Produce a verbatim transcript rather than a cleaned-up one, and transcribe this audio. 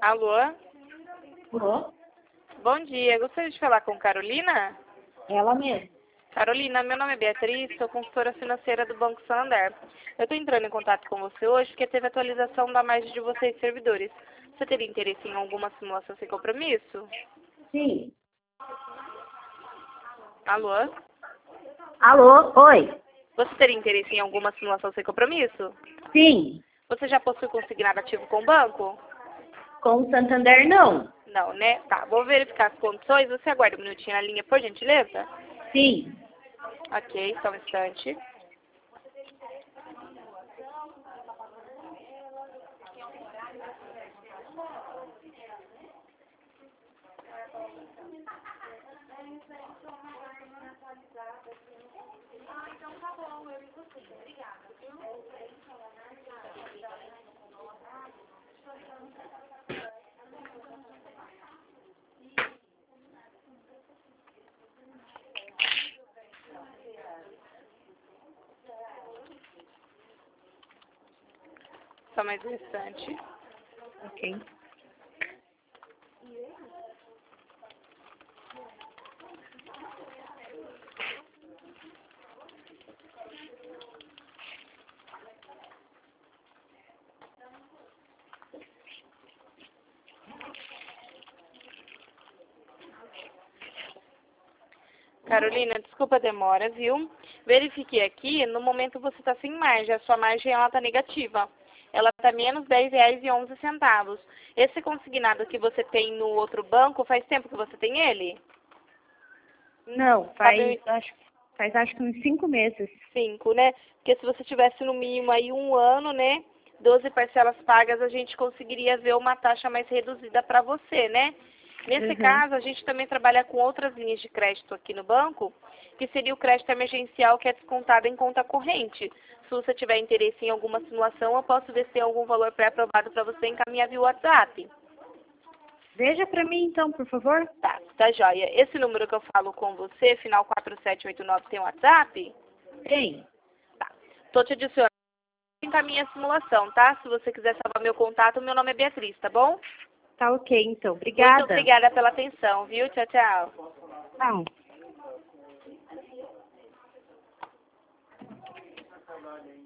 Alô? Alô? Bom dia, gostaria de falar com Carolina? Ela mesma. Carolina, meu nome é Beatriz, sou consultora financeira do Banco Santander. Eu estou entrando em contato com você hoje porque teve atualização da margem de vocês servidores. Você teria interesse em alguma simulação sem compromisso? Sim. Alô? Alô? Oi? Você teria interesse em alguma simulação sem compromisso? Sim. Você já possui consignado ativo com o banco? Com o Santander, não. Não, né? Tá, vou verificar as condições. Você aguarda um minutinho na linha, por gentileza? Sim. Ok, só um instante. Só mais um instante. Ok. Carolina, desculpa a demora, viu? Verifiquei aqui, no momento você está sem margem, a sua margem ela está negativa. Ela está menos dez reais e onze centavos. Esse consignado que você tem no outro banco, faz tempo que você tem ele? Não, faz, Sabe, acho, faz acho que uns cinco meses. cinco, né? Porque se você tivesse no mínimo aí um ano, né? doze parcelas pagas, a gente conseguiria ver uma taxa mais reduzida para você, né? Nesse Uhum. caso, a gente também trabalha com outras linhas de crédito aqui no banco, que seria o crédito emergencial, que é descontado em conta corrente. Se você tiver interesse em alguma simulação, eu posso ver se tem algum valor pré-aprovado para você encaminhar via WhatsApp. Veja pra mim então, por favor. Tá, tá joia. Esse número que eu falo com você, final quatro sete oito nove, tem WhatsApp? Tem. Tá. Tô te adicionando. Encaminha a simulação, tá? Se você quiser salvar meu contato, meu nome é Beatriz, tá bom? Tá ok, então. Obrigada. Muito obrigada pela atenção, viu? Tchau, tchau. Tchau.